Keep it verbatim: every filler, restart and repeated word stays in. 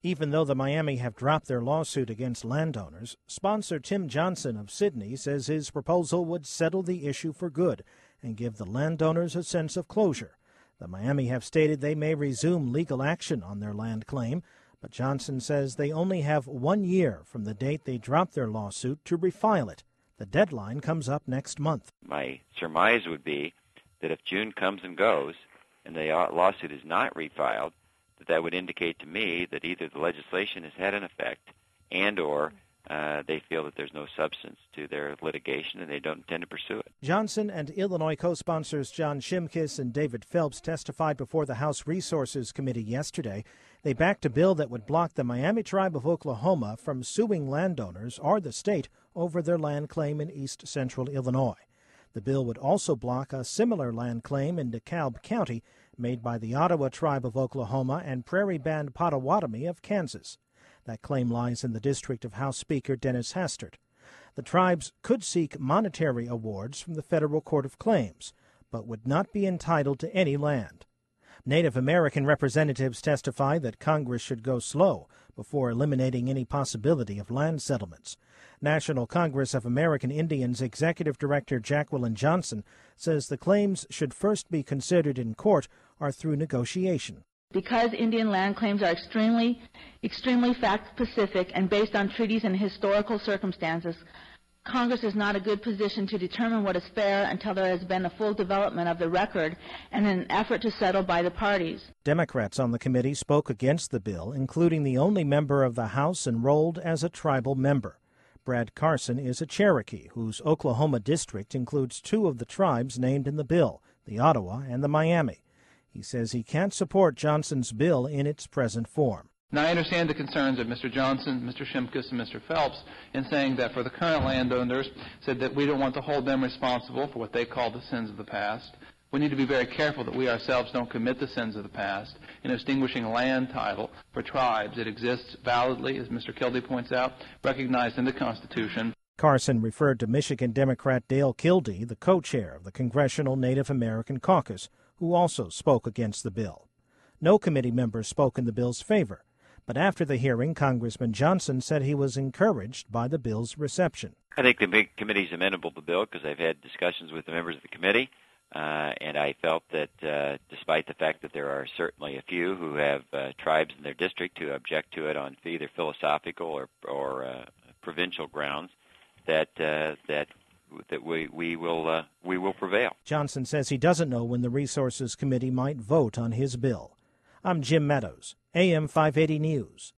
Even though the Miami have dropped their lawsuit against landowners, sponsor Tim Johnson of Sydney says his proposal would settle the issue for good and give the landowners a sense of closure. The Miami have stated they may resume legal action on their land claim, but Johnson says they only have one year from the date they dropped their lawsuit to refile it. The deadline comes up next month. My surmise would be that if June comes and goes and the lawsuit is not refiled, that that would indicate to me that either the legislation has had an effect and or uh, they feel that there's no substance to their litigation and they don't intend to pursue it. Johnson and Illinois co-sponsors John Shimkus and David Phelps testified before the House Resources Committee yesterday. They backed a bill that would block the Miami Tribe of Oklahoma from suing landowners or the state over their land claim in east central Illinois. The bill would also block a similar land claim in DeKalb County made by the Ottawa Tribe of Oklahoma and Prairie Band Potawatomi of Kansas. That claim lies in the district of House Speaker Dennis Hastert. The tribes could seek monetary awards from the Federal Court of Claims, but would not be entitled to any land. Native American representatives testify that Congress should go slow before eliminating any possibility of land settlements. National Congress of American Indians Executive Director Jacqueline Johnson says the claims should first be considered in court or through negotiation. Because Indian land claims are extremely, extremely fact-specific and based on treaties and historical circumstances, Congress is not a good position to determine what is fair until there has been a full development of the record and an effort to settle by the parties. Democrats on the committee spoke against the bill, including the only member of the House enrolled as a tribal member. Brad Carson is a Cherokee whose Oklahoma district includes two of the tribes named in the bill, the Ottawa and the Miami. He says he can't support Johnson's bill in its present form. Now, I understand the concerns of Mister Johnson, Mister Shimkus, and Mister Phelps in saying that for the current landowners, said that we don't want to hold them responsible for what they call the sins of the past. We need to be very careful that we ourselves don't commit the sins of the past in extinguishing land title for tribes. It exists validly, as Mister Kildee points out, recognized in the Constitution. Carson referred to Michigan Democrat Dale Kildee, the co-chair of the Congressional Native American Caucus, who also spoke against the bill. No committee members spoke in the bill's favor. But after the hearing, Congressman Johnson said he was encouraged by the bill's reception. I think the big committee is amenable to the bill because I've had discussions with the members of the committee, uh, and I felt that uh, despite the fact that there are certainly a few who have uh, tribes in their district who object to it on either philosophical or, or uh, provincial grounds, that uh, that that we we will uh, we will prevail. Johnson says he doesn't know when the Resources Committee might vote on his bill. I'm Jim Meadows, A M five eighty News.